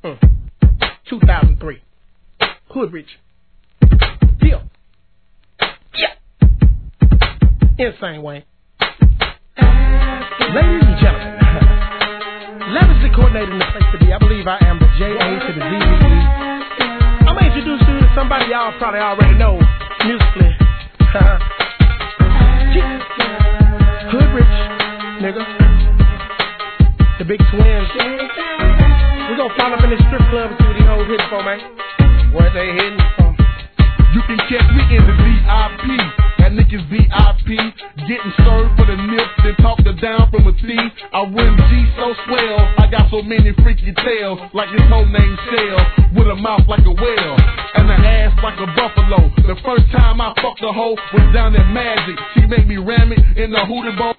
2003. Hood Rich. Yeah. Insane, Wayne. Ladies and gentlemen, lavishly coordinated in the place to be. I believe I am the J.A. to the D.V.E. I'm going to introduce you to somebody y'all probably already know musically. Hood Rich, nigga. The Big Twins. We gonna fly up in this strip club and see what these hoes hitting for, man. What they hitting for? You can catch me in the VIP. That nigga's VIP. Getting served for the nip, then talked her down from a thief. I run G so swell. I got so many freaky tales, like his whole name Shell, with a mouth like a whale, and an ass like a buffalo. The first time I fucked a hoe was down at Magic. She made me ram it in the hootie bowl.